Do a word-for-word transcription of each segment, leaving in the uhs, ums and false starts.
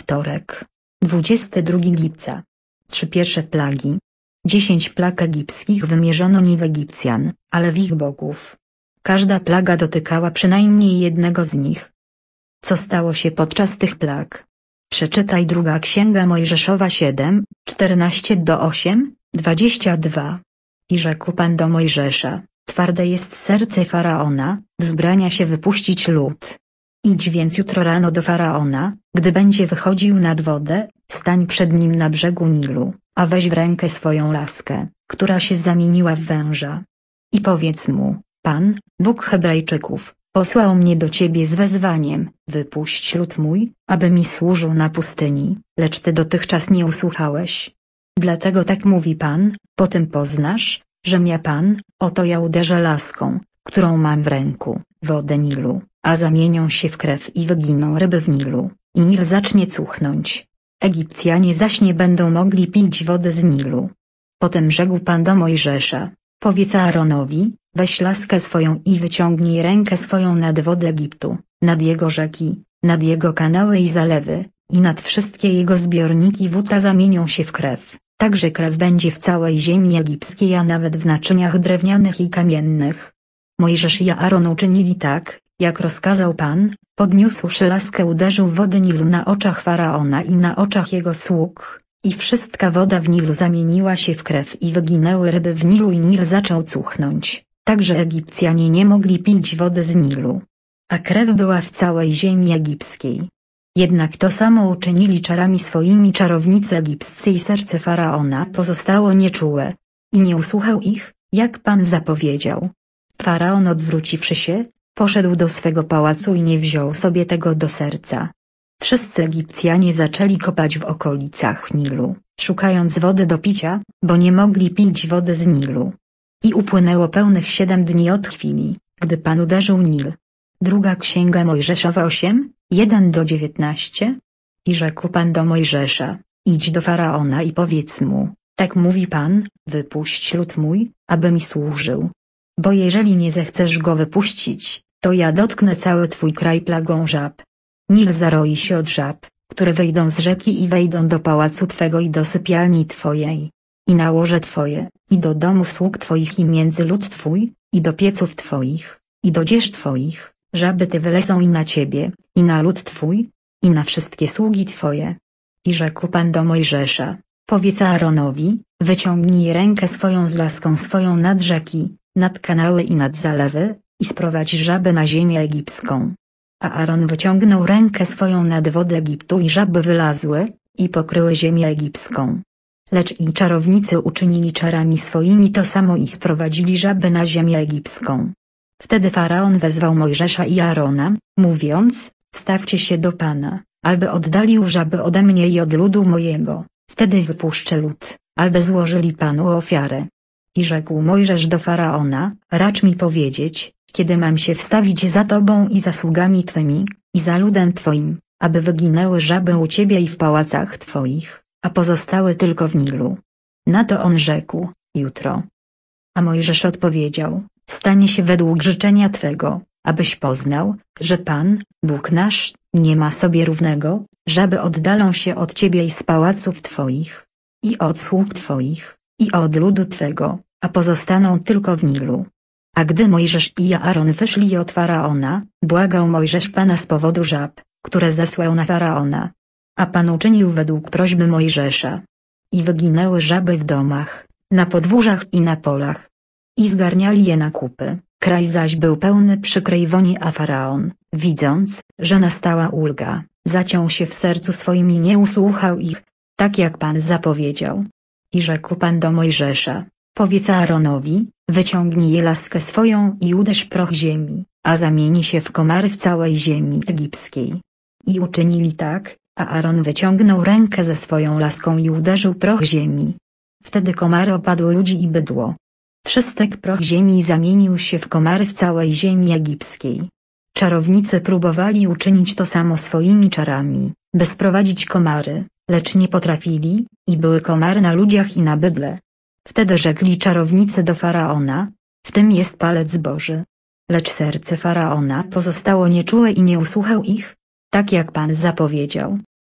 wtorek, dwudziestego drugiego lipca. Trzy pierwsze plagi. Dziesięć plag egipskich wymierzono nie w Egipcjan, ale w ich bogów. Każda plaga dotykała przynajmniej jednego z nich. Co stało się podczas tych plag? Przeczytaj druga Księga Mojżeszowa siedem, czternaście do osiem, dwadzieścia dwa. I rzekł Pan do Mojżesza: twarde jest serce Faraona, wzbrania się wypuścić lud. Idź więc jutro rano do Faraona, gdy będzie wychodził nad wodę, stań przed nim na brzegu Nilu, a weź w rękę swoją laskę, która się zamieniła w węża. I powiedz mu: Pan, Bóg Hebrajczyków, posłał mnie do ciebie z wezwaniem: wypuść lud mój, aby mi służył na pustyni, lecz ty dotychczas nie usłuchałeś. Dlatego tak mówi Pan, potem poznasz, że mnie Pan, oto ja uderzę laską, którą mam w ręku, wodę Nilu, a zamienią się w krew i wyginą ryby w Nilu, i Nil zacznie cuchnąć. Egipcjanie zaś nie będą mogli pić wody z Nilu. Potem rzekł Pan do Mojżesza: powiedz Aaronowi: weź laskę swoją i wyciągnij rękę swoją nad wodę Egiptu, nad jego rzeki, nad jego kanały i zalewy, i nad wszystkie jego zbiorniki wód, a zamienią się w krew, tak że krew będzie w całej ziemi egipskiej, a nawet w naczyniach drewnianych i kamiennych. Mojżesz i Aaron uczynili tak, jak rozkazał Pan, podniósłszy laskę uderzył wodę Nilu na oczach Faraona i na oczach jego sług, i wszystka woda w Nilu zamieniła się w krew i wyginęły ryby w Nilu i Nil zaczął cuchnąć, tak że Egipcjanie nie mogli pić wody z Nilu. A krew była w całej ziemi egipskiej. Jednak to samo uczynili czarami swoimi czarownicy egipscy i serce Faraona pozostało nieczułe. I nie usłuchał ich, jak Pan zapowiedział. Faraon, odwróciwszy się, poszedł do swego pałacu i nie wziął sobie tego do serca. Wszyscy Egipcjanie zaczęli kopać w okolicach Nilu, szukając wody do picia, bo nie mogli pić wody z Nilu. I upłynęło pełnych siedem dni od chwili, gdy Pan uderzył Nil. Druga Księga Mojżeszowa osiem, jeden do dziewiętnastu. I rzekł Pan do Mojżesza: idź do Faraona i powiedz mu: tak mówi Pan, wypuść lud mój, aby mi służył. Bo jeżeli nie zechcesz go wypuścić, to ja dotknę cały twój kraj plagą żab. Nil zaroi się od żab, które wejdą z rzeki i wejdą do pałacu twego i do sypialni twojej, i na łoże twoje, i do domu sług twoich i między lud twój, i do pieców twoich, i do dzież twoich, żaby te wylecą i na ciebie, i na lud twój, i na wszystkie sługi twoje. I rzekł Pan do Mojżesza: powiedz Aaronowi: wyciągnij rękę swoją z laską swoją nad rzeki, nad kanały i nad zalewy, i sprowadź żaby na ziemię egipską. A Aaron wyciągnął rękę swoją nad wodę Egiptu i żaby wylazły, i pokryły ziemię egipską. Lecz i czarownicy uczynili czarami swoimi to samo i sprowadzili żaby na ziemię egipską. Wtedy Faraon wezwał Mojżesza i Aarona, mówiąc: wstawcie się do Pana, alby oddalił żaby ode mnie i od ludu mojego, wtedy wypuszczę lud, alby złożyli Panu ofiarę. I rzekł Mojżesz do Faraona: racz mi powiedzieć, kiedy mam się wstawić za Tobą i za sługami Twymi, i za ludem Twoim, aby wyginęły żaby u Ciebie i w pałacach Twoich, a pozostały tylko w Nilu. Na to on rzekł: jutro. A Mojżesz odpowiedział: stanie się według życzenia Twego, abyś poznał, że Pan, Bóg nasz, nie ma sobie równego, żaby oddalą się od Ciebie i z pałaców Twoich, i od sług Twoich, i od ludu Twego, a pozostaną tylko w Nilu. A gdy Mojżesz i Aaron wyszli od Faraona, błagał Mojżesz Pana z powodu żab, które zesłał na Faraona. A Pan uczynił według prośby Mojżesza. I wyginęły żaby w domach, na podwórzach i na polach. I zgarniali je na kupy, kraj zaś był pełny przykrej woni, a Faraon, widząc, że nastała ulga, zaciął się w sercu swoim i nie usłuchał ich, tak jak Pan zapowiedział. I rzekł Pan do Mojżesza: powiedz Aaronowi: wyciągnij laskę swoją i uderz proch ziemi, a zamieni się w komary w całej ziemi egipskiej. I uczynili tak, a Aaron wyciągnął rękę ze swoją laską i uderzył proch ziemi. Wtedy komary opadły ludzi i bydło. Wszystek proch ziemi zamienił się w komary w całej ziemi egipskiej. Czarownicy próbowali uczynić to samo swoimi czarami, by sprowadzić komary, lecz nie potrafili, i były komary na ludziach i na bydle. Wtedy rzekli czarownicy do Faraona: w tym jest palec Boży. Lecz serce Faraona pozostało nieczułe i nie usłuchał ich, tak jak Pan zapowiedział.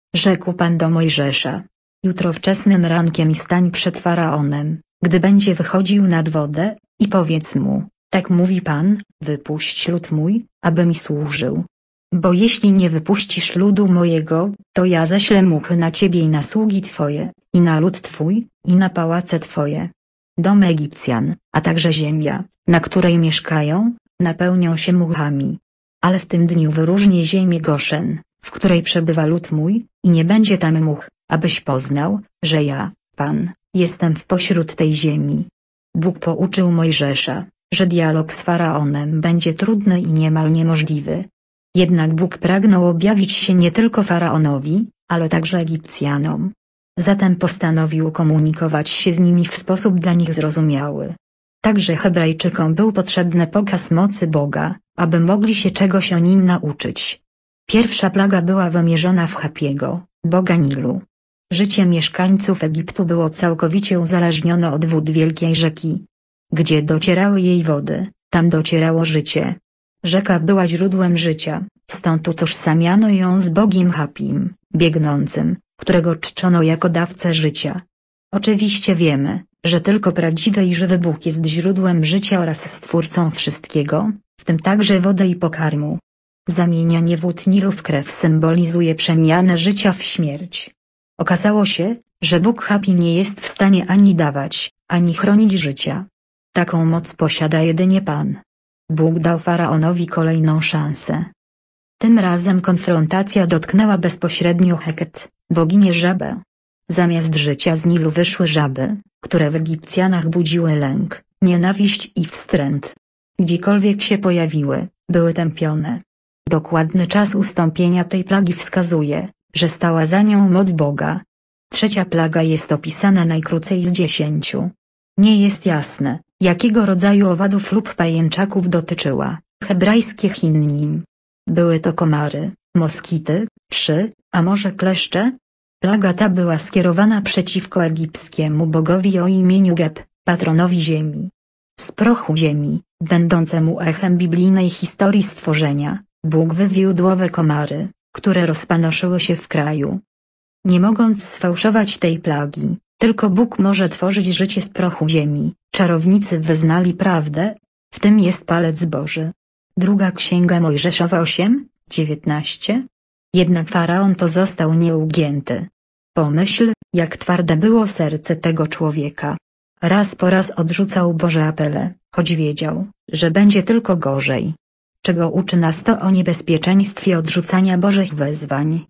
Rzekł Pan do Mojżesza: jutro wczesnym rankiem stań przed Faraonem, gdy będzie wychodził nad wodę, i powiedz mu: tak mówi Pan, wypuść lud mój, aby mi służył. Bo jeśli nie wypuścisz ludu mojego, to ja ześlę muchy na ciebie i na sługi twoje, i na lud twój, i na pałace twoje. Dom Egipcjan, a także ziemia, na której mieszkają, napełnią się muchami. Ale w tym dniu wyróżnię ziemię Goszen, w której przebywa lud mój, i nie będzie tam much, abyś poznał, że ja, Pan, jestem w pośród tej ziemi. Bóg pouczył Mojżesza, że dialog z Faraonem będzie trudny i niemal niemożliwy. Jednak Bóg pragnął objawić się nie tylko Faraonowi, ale także Egipcjanom. Zatem postanowił komunikować się z nimi w sposób dla nich zrozumiały. Także Hebrajczykom był potrzebny pokaz mocy Boga, aby mogli się czegoś o nim nauczyć. Pierwsza plaga była wymierzona w Hapiego, boga Nilu. Życie mieszkańców Egiptu było całkowicie uzależnione od wód wielkiej rzeki. Gdzie docierały jej wody, tam docierało życie. Rzeka była źródłem życia, stąd utożsamiano ją z bogiem Hapim, biegnącym, którego czczono jako dawcę życia. Oczywiście wiemy, że tylko prawdziwy i żywy Bóg jest źródłem życia oraz stwórcą wszystkiego, w tym także wody i pokarmu. Zamienianie wód Nilu w krew symbolizuje przemianę życia w śmierć. Okazało się, że Bóg Hapi nie jest w stanie ani dawać, ani chronić życia. Taką moc posiada jedynie Pan. Bóg dał Faraonowi kolejną szansę. Tym razem konfrontacja dotknęła bezpośrednio Heket, boginię żabę. Zamiast życia z Nilu wyszły żaby, które w Egipcjanach budziły lęk, nienawiść i wstręt. Gdziekolwiek się pojawiły, były tępione. Dokładny czas ustąpienia tej plagi wskazuje, że stała za nią moc Boga. Trzecia plaga jest opisana najkrócej z dziesięciu. Nie jest jasne, jakiego rodzaju owadów lub pajęczaków dotyczyła. Hebrajskie Hinnim. Były to komary, moskity, wszy, a może kleszcze? Plaga ta była skierowana przeciwko egipskiemu bogowi o imieniu Geb, patronowi ziemi. Z prochu ziemi, będącemu echem biblijnej historii stworzenia, Bóg wywiódł owe komary, które rozpanoszyły się w kraju. Nie mogąc sfałszować tej plagi, tylko Bóg może tworzyć życie z prochu ziemi, czarownicy wyznali prawdę, w tym jest palec Boży. Druga Księga Mojżeszowa osiem, dziewiętnaście. Jednak Faraon pozostał nieugięty. Pomyśl, jak twarde było serce tego człowieka. Raz po raz odrzucał Boże apele, choć wiedział, że będzie tylko gorzej. Czego uczy nas to o niebezpieczeństwie odrzucania Bożych wezwań?